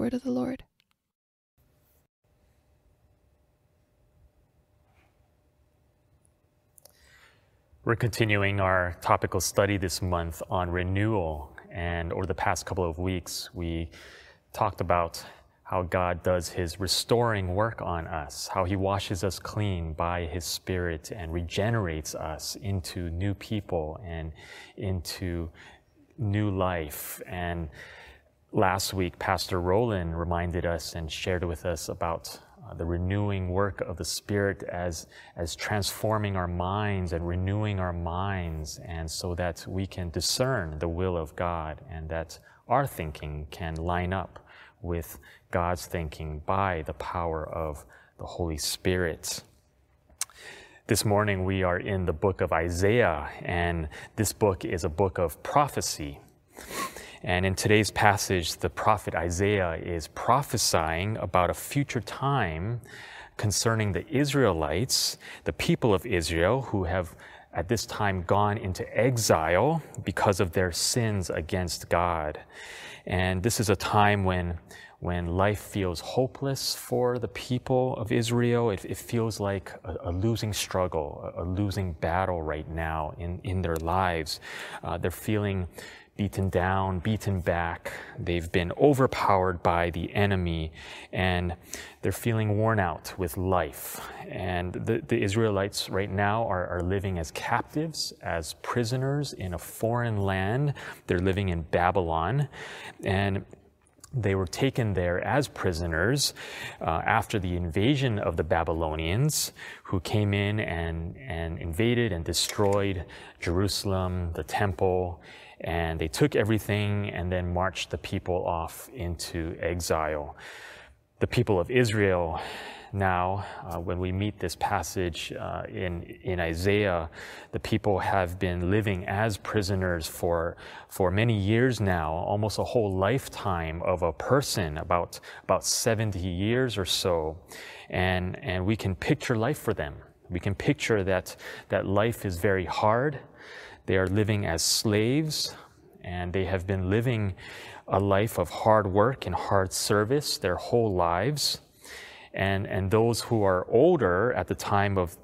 word of the Lord. We're continuing our topical study this month on renewal, and over the past couple of weeks, we talked about how God does His restoring work on us, how He washes us clean by His Spirit and regenerates us into new people and into new life. And last week, Pastor Roland reminded us and shared with us about the renewing work of the Spirit as transforming our minds and renewing our minds, and so that we can discern the will of God and that our thinking can line up with God's thinking by the power of the Holy Spirit. This morning we are in the book of Isaiah, and this book is a book of prophecy. And in today's passage, the prophet Isaiah is prophesying about a future time concerning the Israelites, the people of Israel, who have at this time gone into exile because of their sins against God. And this is a time when life feels hopeless for the people of Israel. It feels like a losing struggle, a losing battle right now in their lives. They're feeling beaten down, beaten back. They've been overpowered by the enemy, and they're feeling worn out with life. And the Israelites right now are living as captives, as prisoners in a foreign land. They're living in Babylon, and they were taken there as prisoners after the invasion of the Babylonians, who came in and invaded and destroyed Jerusalem, the temple, and they took everything and then marched the people off into exile. The people of Israel now, when we meet this passage in Isaiah, the people have been living as prisoners for many years now, almost a whole lifetime of a person, about 70 years or so. And we can picture life for them. We can picture that life is very hard. They are living as slaves, and they have been living a life of hard work and hard service their whole lives. And those who are older at the time of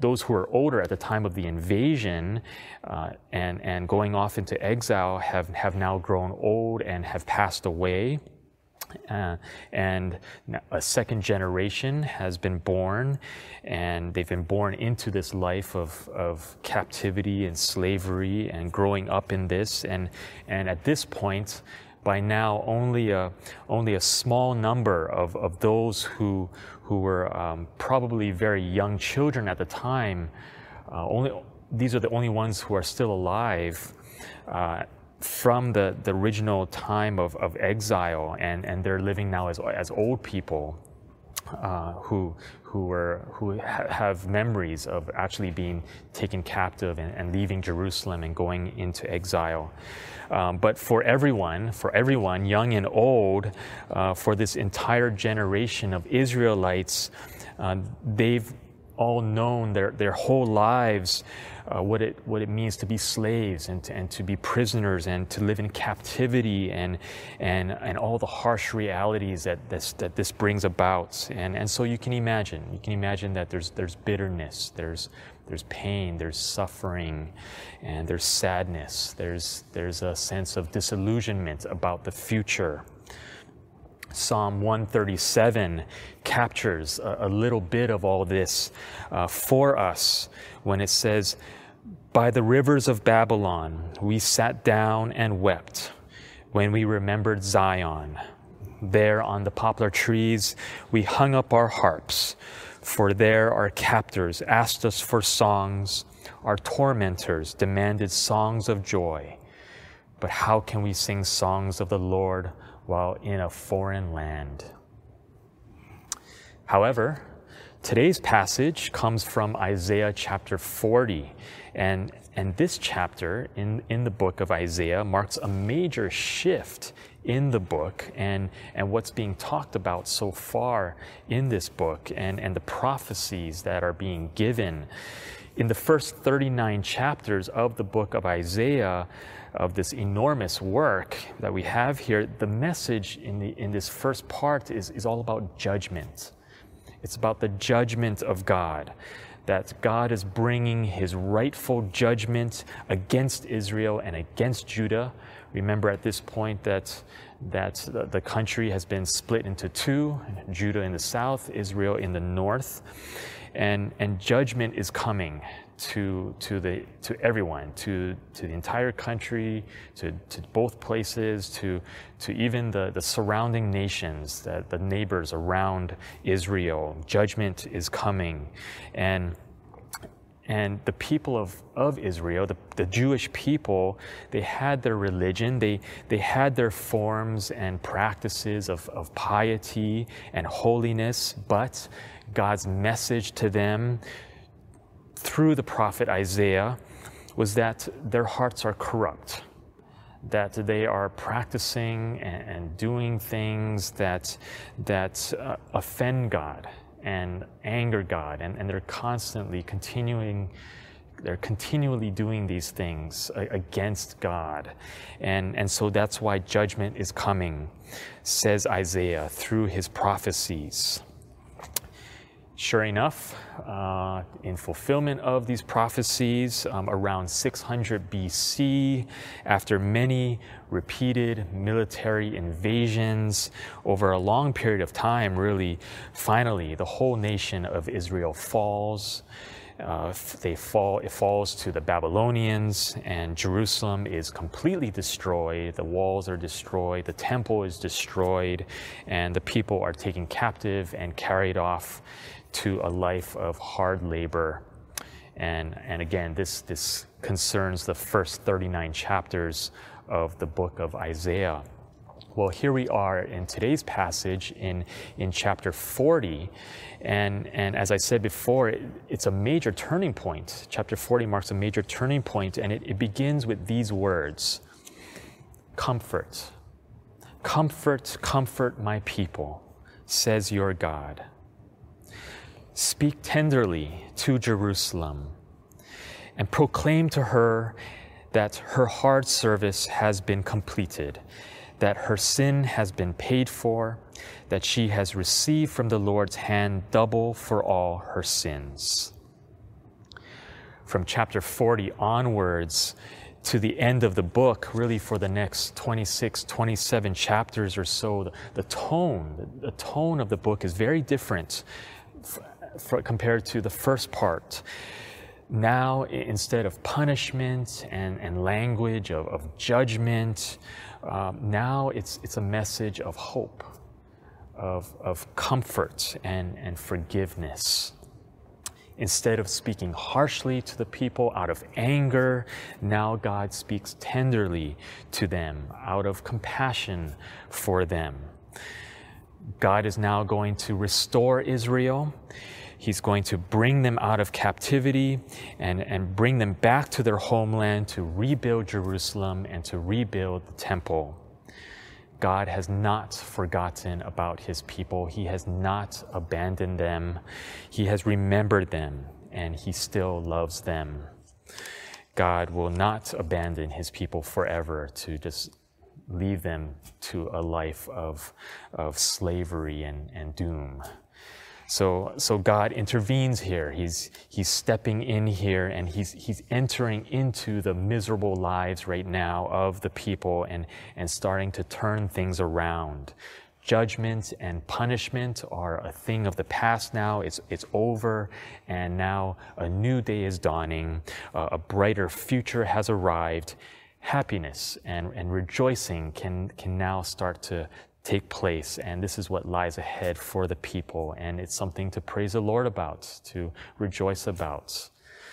the invasion and going off into exile have now grown old and have passed away. And a second generation has been born, and they've been born into this life of captivity and slavery and growing up in this. And at this point, by now, only a small number of those who were probably very young children at the time, these are the only ones who are still alive from the original time of exile, and they're living now as old people who have memories of actually being taken captive and leaving Jerusalem and going into exile. But for everyone, young and old, for this entire generation of Israelites, they've all known their whole lives what it means to be slaves and to be prisoners and to live in captivity and all the harsh realities that this brings about. And so you can imagine that there's bitterness, there's pain, there's suffering, and there's sadness. There's a sense of disillusionment about the future. Psalm 137 captures a little bit of all this for us when it says, "By the rivers of Babylon we sat down and wept when we remembered Zion. There on the poplar trees we hung up our harps, for there our captors asked us for songs, our tormentors demanded songs of joy. But how can we sing songs of the Lord while in a foreign land?" However, today's passage comes from Isaiah chapter 40, and this chapter in the book of Isaiah marks a major shift in the book and what's being talked about so far in this book and the prophecies that are being given. in the first 39 chapters of the book of Isaiah, of this enormous work that we have here, the message in this first part is all about judgment. It's about the judgment of God, that God is bringing his rightful judgment against Israel and against Judah. Remember at this point that the country has been split into two, Judah in the south, Israel in the north, and judgment is coming to everyone, to the entire country, to both places, to even the surrounding nations, the neighbors around Israel. Judgment is coming, and the people of Israel, the Jewish people, they had their religion, they had their forms and practices of piety and holiness, but God's message to them through the prophet Isaiah was that their hearts are corrupt, that they are practicing and doing things that offend God and anger God, and they're continually doing these things against God. And so that's why judgment is coming, says Isaiah through his prophecies. Sure enough, in fulfillment of these prophecies, around 600 BC, after many repeated military invasions over a long period of time, really, finally, the whole nation of Israel falls. It falls to the Babylonians, and Jerusalem is completely destroyed. The walls are destroyed, the temple is destroyed, and the people are taken captive and carried off to a life of hard labor. And again, this concerns the first 39 chapters of the book of Isaiah. Well, here we are in today's passage in chapter 40, and as I said before, it's a major turning point. Chapter 40 marks a major turning point, and it begins with these words: comfort, comfort, comfort my people, says your God. Speak tenderly to Jerusalem and proclaim to her that her hard service has been completed, that her sin has been paid for, that she has received from the Lord's hand double for all her sins. From chapter 40 onwards to the end of the book, really for the next 26, 27 chapters or so, the tone of the book is very different compared to the first part. Now, instead of punishment and language of judgment, now it's a message of hope, of comfort and forgiveness. Instead of speaking harshly to the people out of anger, now God speaks tenderly to them out of compassion for them. God is now going to restore Israel. He's going to bring them out of captivity and bring them back to their homeland to rebuild Jerusalem and to rebuild the temple. God has not forgotten about his people. He has not abandoned them. He has remembered them, and he still loves them. God will not abandon his people forever to just leave them to a life of slavery and doom. So God intervenes here. He's stepping in here, and he's entering into the miserable lives right now of the people and starting to turn things around. Judgment and punishment are a thing of the past now. It's over, and now a new day is dawning. A brighter future has arrived. Happiness and rejoicing can now start to take place, and this is what lies ahead for the people, and it's something to praise the Lord about, to rejoice about.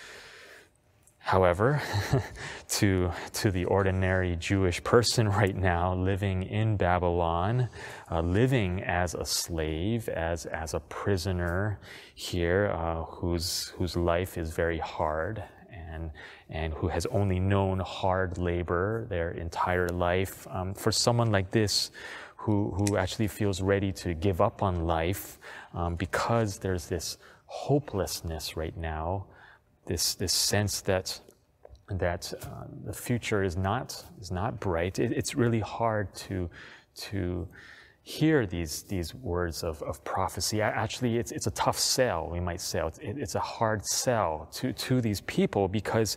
However, to the ordinary Jewish person right now living in Babylon, living as a slave, as a prisoner here, whose life is very hard, and who has only known hard labor their entire life, for someone like this who actually feels ready to give up on life because there's this hopelessness right now, this sense that the future is not bright. It's really hard to hear these words of prophecy. Actually, it's a tough sell, we might say. It's a hard sell to these people because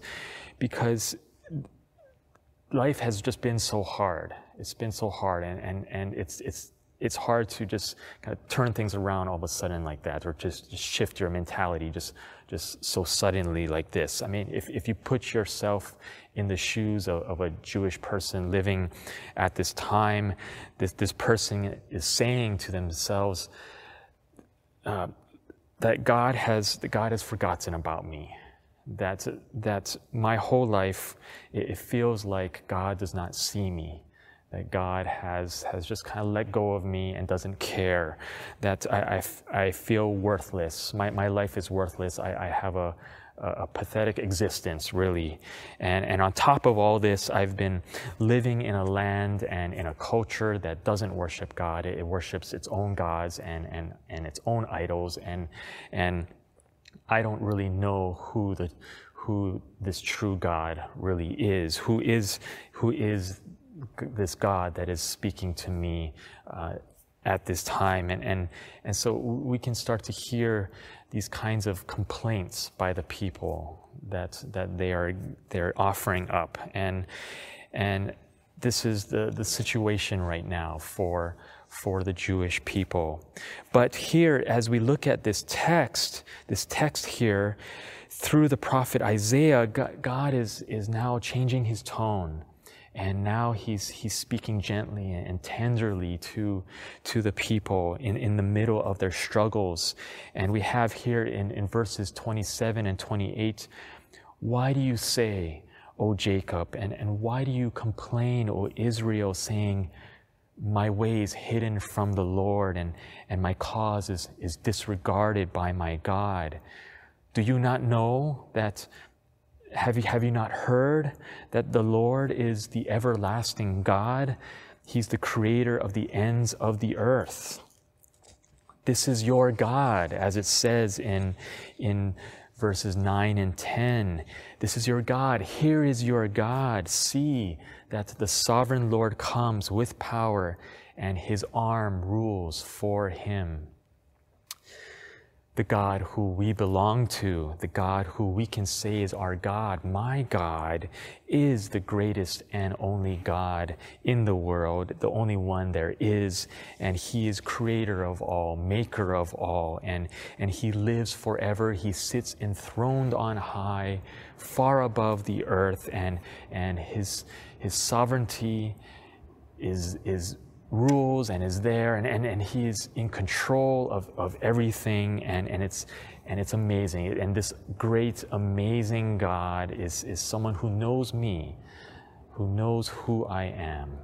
life has just been so hard. It's been so hard, and it's hard to just kind of turn things around all of a sudden like that, or just shift your mentality just so suddenly like this. I mean, if you put yourself in the shoes of a Jewish person living at this time, this person is saying to themselves that God has forgotten about me. That my whole life, it feels like God does not see me, that God has just kind of let go of me and doesn't care, that I feel worthless. My life is worthless. I have a pathetic existence, really. And on top of all this, I've been living in a land and in a culture that doesn't worship God. It worships its own gods and its own idols, and I don't really know who this true God really is. Who is this God that is speaking to me at this time? And so we can start to hear these kinds of complaints by the people that they're offering up, and this is the situation right now for the Jewish people. But here, as we look at this text here, through the prophet Isaiah, God is now changing his tone. And now he's speaking gently and tenderly to the people in the middle of their struggles. And we have here in verses 27 and 28, "Why do you say, O Jacob, and why do you complain, O Israel, saying, my way is hidden from the Lord, and my cause is disregarded by my God? Do you not know that, have you not heard that the Lord is the everlasting God? He's the creator of the ends of the earth. This is your God," as it says in verses 9 and 10. "This is your God. Here is your God. See that the sovereign Lord comes with power, and his arm rules for him." The God who we belong to, the God who we can say is our God, my God, is the greatest and only God in the world, the only one there is, and he is creator of all, maker of all, and he lives forever. He sits enthroned on high, far above the earth, and his sovereignty is rules and is there, and he is in control of everything, and it's amazing. And this great, amazing God is someone who knows me, who knows who I am.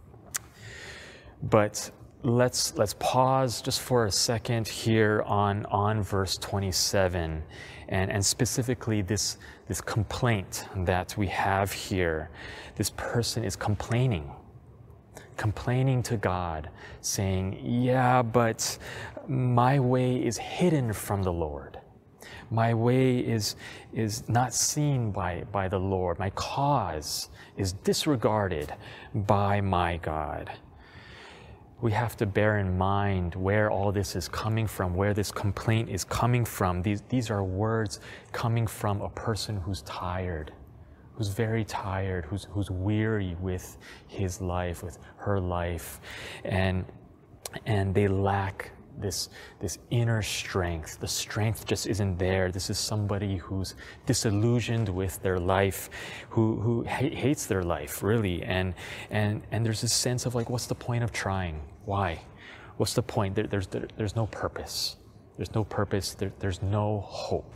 But let's pause just for a second here on verse 27, and specifically this complaint that we have here. This person is complaining to God, saying, "Yeah, but my way is hidden from the Lord. My way is not seen by the Lord. My cause is disregarded by my God." We have to bear in mind where all this is coming from, where this complaint is coming from. These are words coming from a person who's tired, who's very tired, who's weary with his life, with her life, and they lack this inner strength. The strength just isn't there. This is somebody who's disillusioned with their life, who hates their life, really, and there's this sense of like, what's the point of trying? Why? What's the point? There's no purpose. There's no purpose. There's no hope.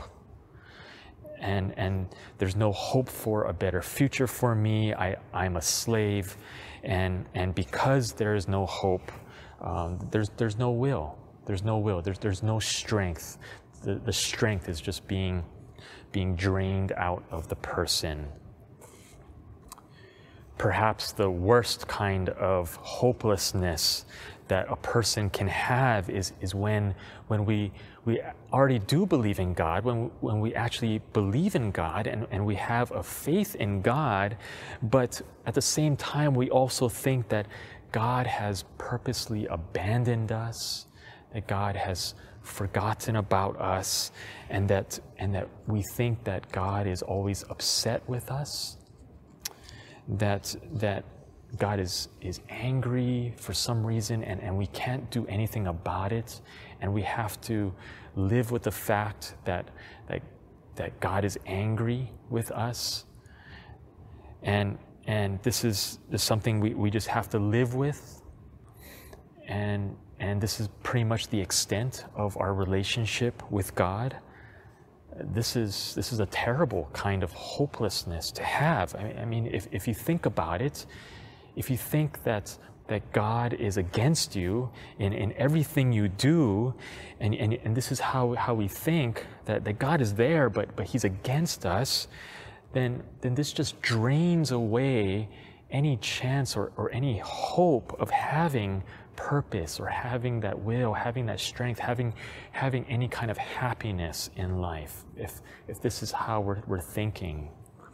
And there's no hope for a better future for me. I'm a slave, and because there is no hope, there's no will. There's no will. There's no strength. The strength is just being drained out of the person. Perhaps the worst kind of hopelessness that a person can have is when we already do believe in God, when we actually believe in God and we have a faith in God, but at the same time we also think that God has purposely abandoned us, that God has forgotten about us, and that we think that God is always upset with us, that God is angry for some reason, and we can't do anything about it, and we have to live with the fact that God is angry with us, and this is something we just have to live with, and this is pretty much the extent of our relationship with God. This is a terrible kind of hopelessness to have. I mean, if you think about it, if you think that God is against you in everything you do, and this is how we think that God is there, but He's against us, then this just drains away any chance or any hope of having purpose, or having that will, having that strength, having any kind of happiness in life, if this is how we're thinking.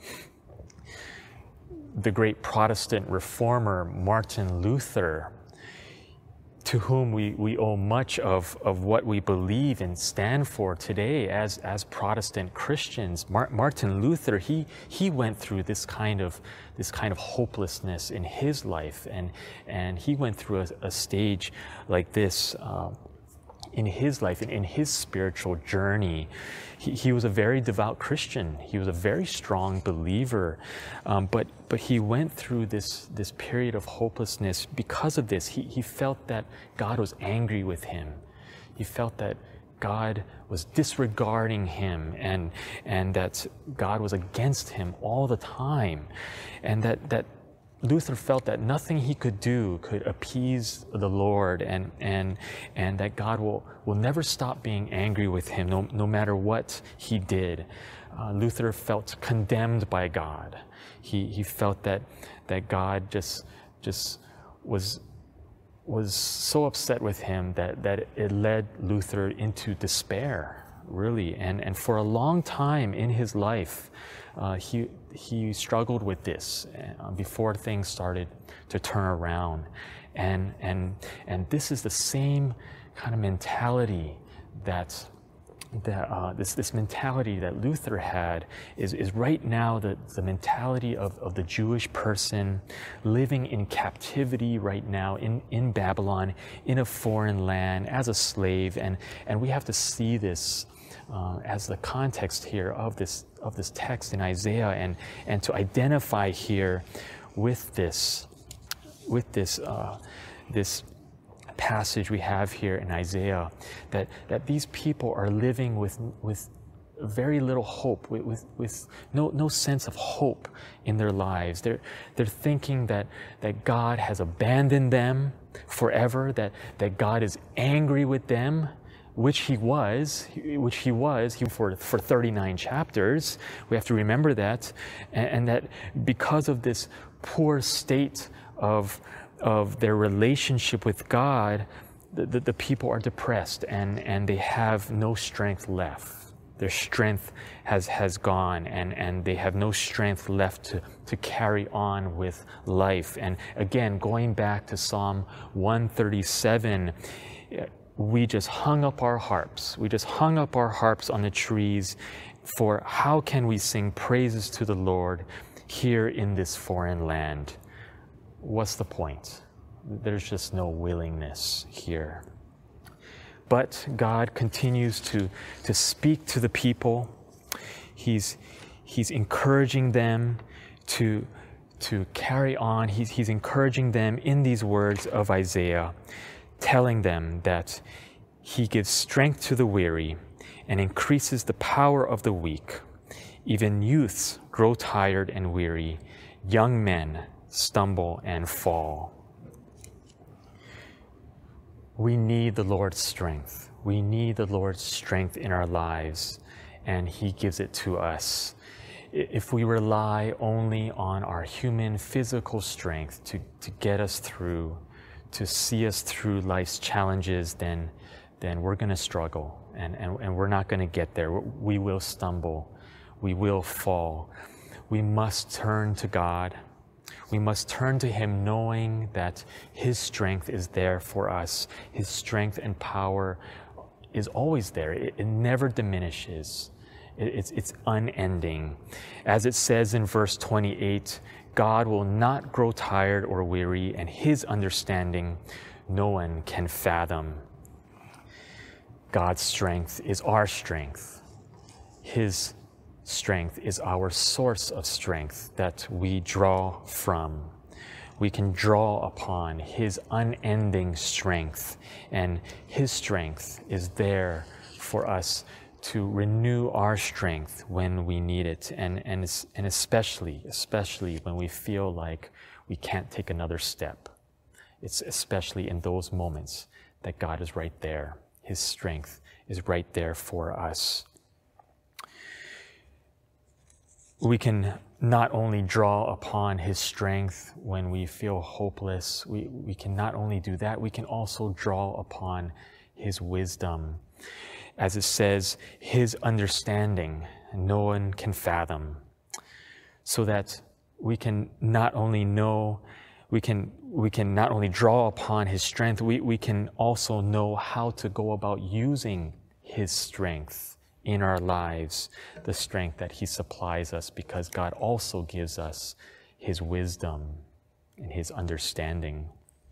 The great Protestant reformer Martin Luther, to whom we owe much of what we believe and stand for today as Protestant Christians, Martin Luther, he went through this kind of hopelessness in his life, and he went through a stage like this in his life, in his spiritual journey. He was a very devout Christian. He was a very strong believer, but he went through this period of hopelessness because of this. He felt that God was angry with him. He felt that God was disregarding him, and that God was against him all the time, and that Luther felt that nothing he could do could appease the Lord, and that God will never stop being angry with him, no matter what he did. Luther felt condemned by God. He felt that God just was so upset with him that it led Luther into despair, really. And for a long time in his life, he struggled with this before things started to turn around, and this is the same kind of mentality that this mentality that Luther had is right now the mentality of the Jewish person living in captivity right now in Babylon, in a foreign land, as a slave, and we have to see this as the context here of this text in Isaiah, and to identify here with this passage we have here in Isaiah, that these people are living with very little hope, with no sense of hope in their lives. They're thinking that God has abandoned them forever, that God is angry with them, which he was for 39 chapters. We have to remember that, and that because of this poor state of their relationship with God, the people are depressed, and they have no strength left. Their strength has gone, and they have no strength left to carry on with life. And again, going back to Psalm 137, we just hung up our harps. We just hung up our harps on the trees, for how can we sing praises to the Lord here in this foreign land? What's the point? There's just no willingness here. But God continues to speak to the people. He's encouraging them to carry on. He's encouraging them in these words of Isaiah, telling them that He gives strength to the weary and increases the power of the weak. Even youths grow tired and weary. Young men stumble and fall. We need the Lord's strength. We need the Lord's strength in our lives, and He gives it to us. If we rely only on our human physical strength to get us through, to see us through life's challenges, then we're going to struggle, and we're not going to get there. We will stumble. We will fall. We must turn to God. We must turn to Him knowing that His strength is there for us. His strength and power is always there. It never diminishes. It's unending. As it says in verse 28, God will not grow tired or weary, and His understanding no one can fathom. God's strength is our strength. His strength is our source of strength that we draw from. We can draw upon His unending strength, and His strength is there for us to renew our strength when we need it, and especially when we feel like we can't take another step. It's especially in those moments that God is right there. His strength is right there for us. We can not only draw upon His strength when we feel hopeless, we can not only do that, we can also draw upon His wisdom. As it says, His understanding no one can fathom, so that we can not only know, we can not only draw upon His strength, we can also know how to go about using His strength in our lives, the strength that He supplies us, because God also gives us His wisdom and His understanding.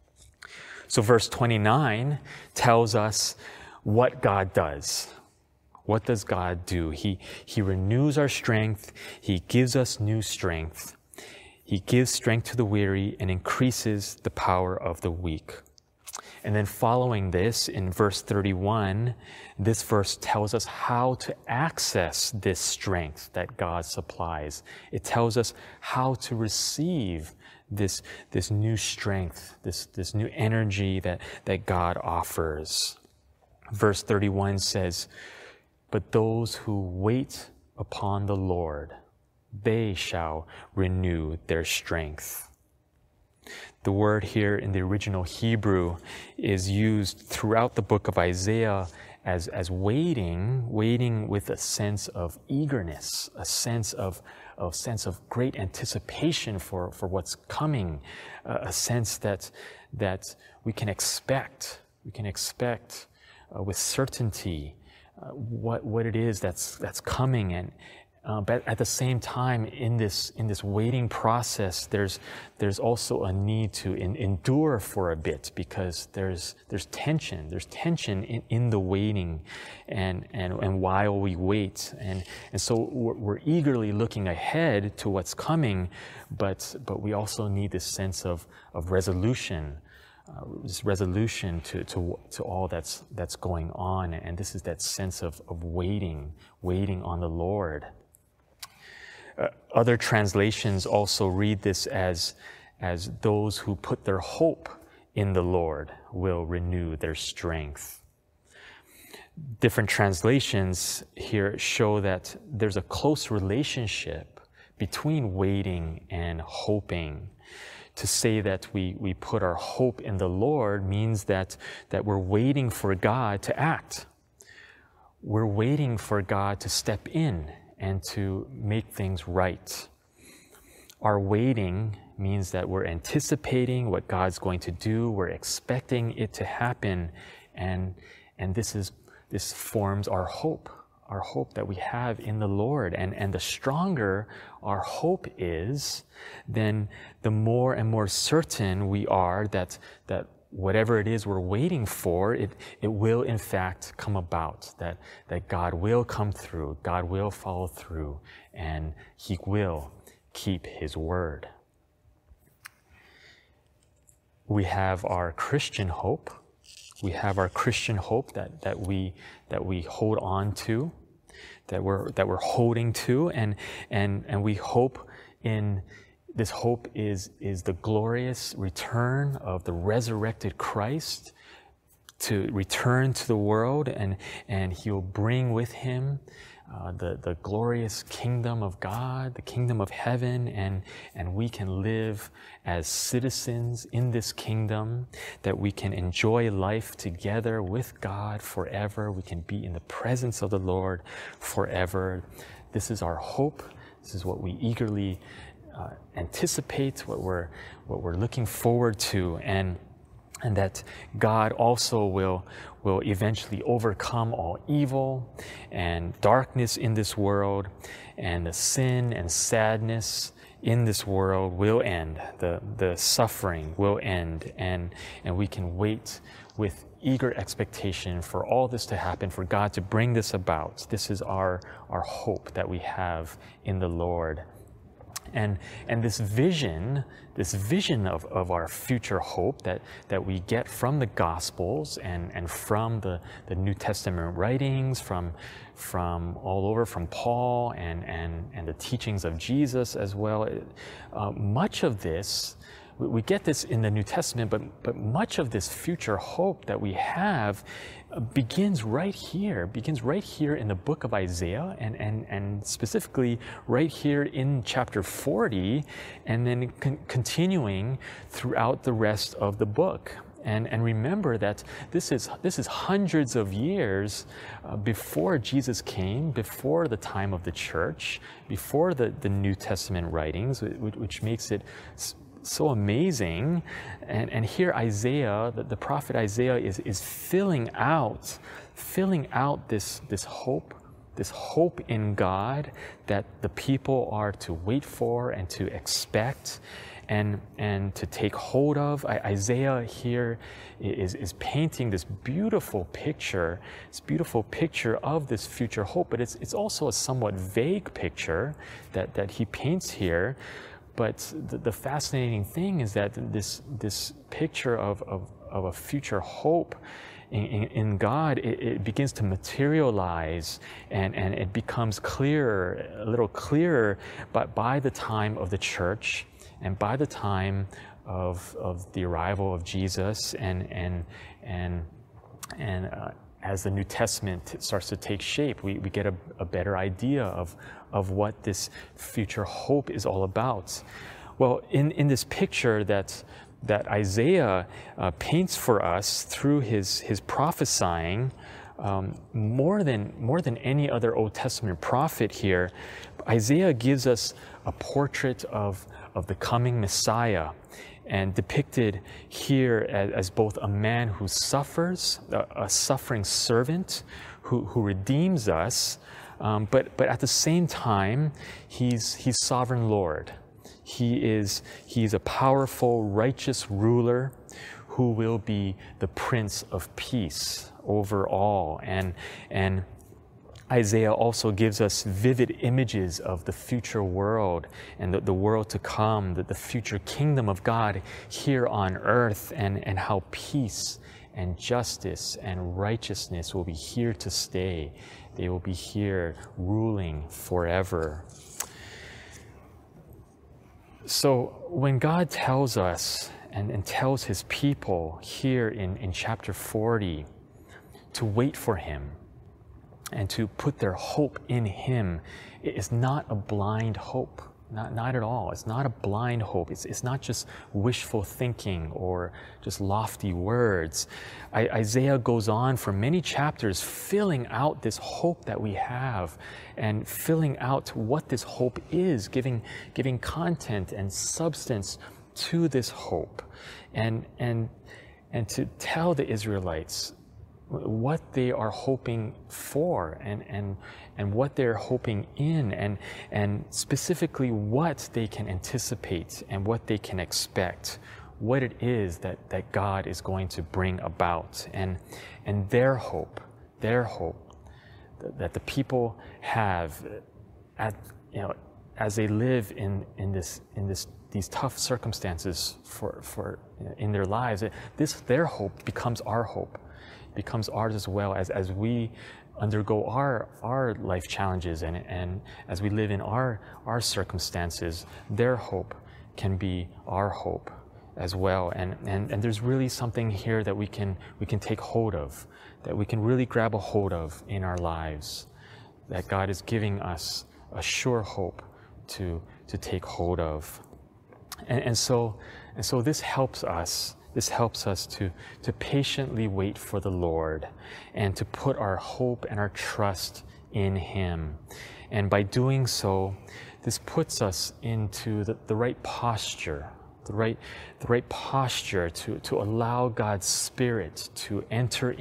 So verse 29 tells us what God does. What does God do? He renews our strength. He gives us new strength. He gives strength to the weary and increases the power of the weak. And then following this, in verse 31, this verse tells us how to access this strength that God supplies. It tells us how to receive this new strength, this new energy that God offers. Verse 31 says, "But those who wait upon the Lord, they shall renew their strength." The word here in the original Hebrew is used throughout the book of Isaiah as waiting with a sense of eagerness, a sense of great anticipation for what's coming, a sense that we can expect with certainty what it is that's coming. And but at the same time, in this waiting process, there's also a need to endure for a bit, because there's tension in the waiting, and while we wait, and so we're eagerly looking ahead to what's coming, but we also need this sense of resolution. This resolution to all that's going on, and this is that sense of waiting on the Lord. Other translations also read this as those who put their hope in the Lord will renew their strength. Different translations here show that there's a close relationship between waiting and hoping. To say that we put our hope in the Lord means that we're waiting for God to act. We're waiting for God to step in and to make things right. Our waiting means that we're anticipating what God's going to do. We're expecting it to happen, and this forms our hope that we have in the Lord. And the stronger our hope is, then the more and more certain we are that whatever it is we're waiting for, it will in fact come about, that God will come through, God will follow through, and He will keep His word. We have our Christian hope. We have our Christian hope that we hold on to, that we're holding to, and we hope in. This hope is the glorious return of the resurrected Christ, to return to the world, and he will bring with him the glorious kingdom of God, the kingdom of heaven, and we can live as citizens in this kingdom, that we can enjoy life together with God forever. We can be in the presence of the Lord forever. This is our hope. This is what we eagerly anticipate, what we're looking forward to, and that God also will eventually overcome all evil and darkness in this world, and the sin and sadness in this world will end. The suffering will end, and we can wait with eager expectation for all this to happen, for God to bring this about. This is our hope that we have in the Lord. And this vision of our future hope that we get from the Gospels and from the New Testament writings, from all over, from Paul and the teachings of Jesus as well. Much of this, we get this in the New Testament, but much of this future hope that we have begins right here in the book of Isaiah, and specifically right here in chapter 40, and then continuing throughout the rest of the book. And remember that this is hundreds of years before Jesus came, before the time of the church, before the New Testament writings, which makes it so amazing. And here Isaiah, the prophet Isaiah, is filling out this hope in God that the people are to wait for and to expect and to take hold of. Isaiah here is painting this beautiful picture of this future hope, but it's also a somewhat vague picture that he paints here. But the fascinating thing is that this picture of a future hope in God, it begins to materialize, and it becomes a little clearer, but by the time of the church and by the time of the arrival of Jesus, and as the New Testament starts to take shape, we get a better idea of what this future hope is all about. Well, in this picture that Isaiah paints for us through his prophesying, more than any other Old Testament prophet here, Isaiah gives us a portrait of the coming Messiah, and depicted here as both a man who suffers, a suffering servant who redeems us, but at the same time, he's sovereign Lord. He's a powerful, righteous ruler who will be the Prince of Peace over all. And Isaiah also gives us vivid images of the future world and the world to come, the future kingdom of God here on earth, and how peace and justice and righteousness will be here to stay. They will be here ruling forever. So when God tells us and tells his people here in chapter 40 to wait for him and to put their hope in him, it is not a blind hope. Not at all. It's not a blind hope. It's not just wishful thinking or just lofty words. Isaiah goes on for many chapters filling out this hope that we have, and filling out what this hope is, giving content and substance to this hope, and to tell the Israelites what they are hoping for, and what they're hoping in, and specifically what they can anticipate and what they can expect, what it is that God is going to bring about, and their hope that the people have as they live in these tough circumstances for in their lives. Their hope becomes our hope. Becomes ours as well, as we undergo our life challenges, and as we live in our circumstances. Their hope can be our hope as well. And there's really something here that we can take hold of, that we can really grab a hold of in our lives, that God is giving us a sure hope to take hold of. And so this helps us. This helps us to patiently wait for the Lord and to put our hope and our trust in Him. And by doing so, this puts us into the right posture, the right posture to allow God's Spirit to enter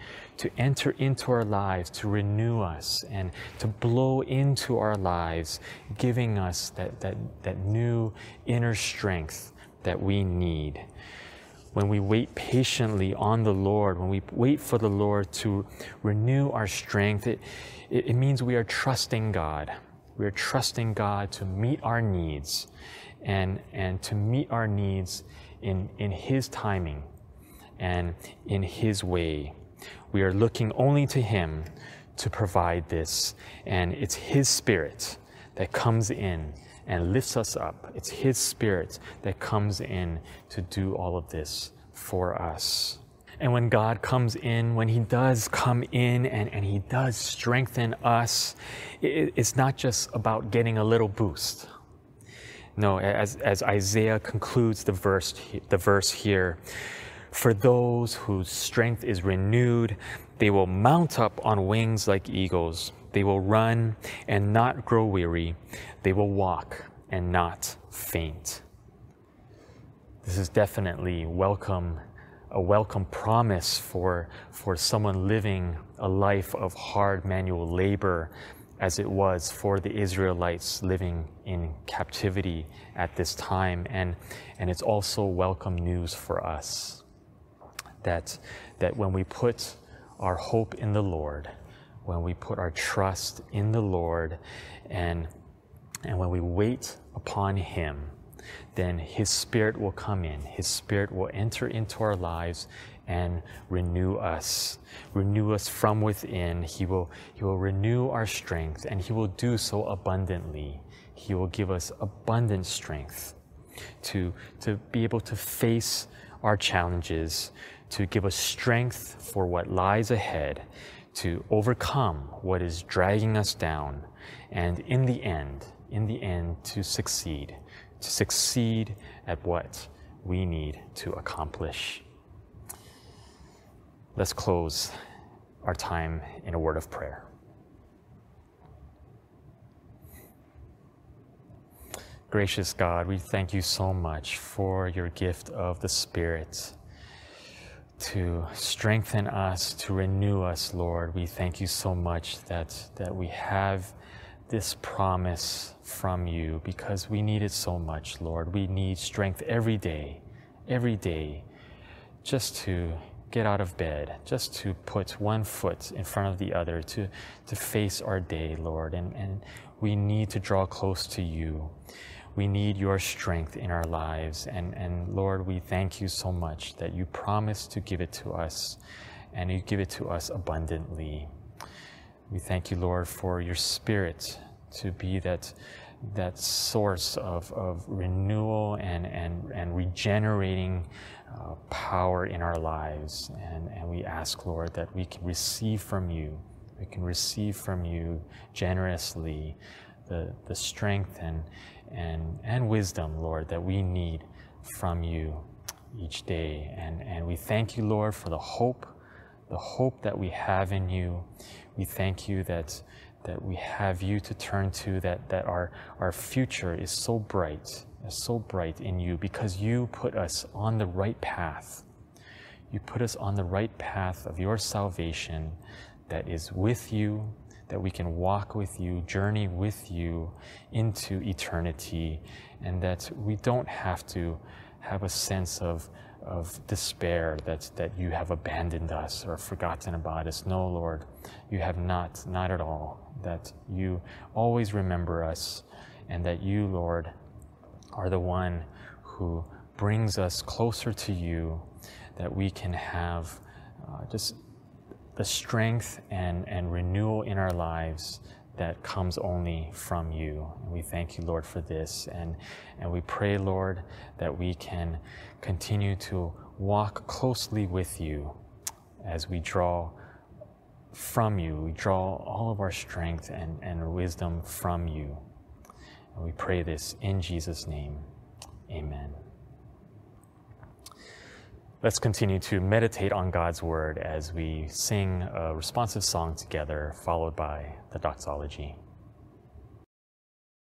into our lives, to renew us and to blow into our lives, giving us that new inner strength that we need. When we wait patiently on the Lord, when we wait for the Lord to renew our strength, it means we are trusting God. We are trusting God to meet our needs and to meet our needs in His timing and in His way. We are looking only to Him to provide this, and it's His Spirit that comes in and lifts us up. It's His Spirit that comes in to do all of this for us. And when God comes in, when He does come in and He does strengthen us, it's not just about getting a little boost. No, as Isaiah concludes the verse here, for those whose strength is renewed, they will mount up on wings like eagles. They will run and not grow weary. They will walk and not faint. This is definitely a welcome promise for someone living a life of hard manual labor, as it was for the Israelites living in captivity at this time. And it's also welcome news for us that when we put our hope in the Lord, when we put our trust in the Lord, and when we wait upon Him, then His Spirit will come in. His Spirit will enter into our lives and renew us from within. He will renew our strength, and He will do so abundantly. He will give us abundant strength to be able to face our challenges, to give us strength for what lies ahead, to overcome what is dragging us down, and in the end, to succeed at what we need to accomplish. Let's close our time in a word of prayer. Gracious God, we thank You so much for Your gift of the Spirit to strengthen us, to renew us, Lord. We thank You so much that we have this promise from You, because we need it so much, Lord. We need strength every day, just to get out of bed, just to put one foot in front of the other, to face our day, Lord. And we need to draw close to You. We need Your strength in our lives. And Lord, we thank You so much that You promise to give it to us, and You give it to us abundantly. We thank You, Lord, for Your Spirit to be that source of renewal and regenerating power in our lives. And we ask, Lord, that we can receive from You. We can receive from You generously the strength and wisdom, Lord, that we need from You each day. And we thank You, Lord, for the hope that we have in You. We thank You that we have You to turn to, that our future is so bright in You, because You put us on the right path. You put us on the right path of Your salvation that is with You, that we can walk with You, journey with You into eternity, and that we don't have to have a sense of despair that You have abandoned us or forgotten about us. No, Lord, You have not at all. That You always remember us, and that You, Lord, are the one who brings us closer to You, that we can have just the strength and renewal in our lives that comes only from you. And we thank you, Lord, for this. And we pray, Lord, that we can continue to walk closely with you as we draw from you. We draw all of our strength and wisdom from you. And we pray this in Jesus' name. Amen. Let's continue to meditate on God's word as we sing a responsive song together, followed by the doxology.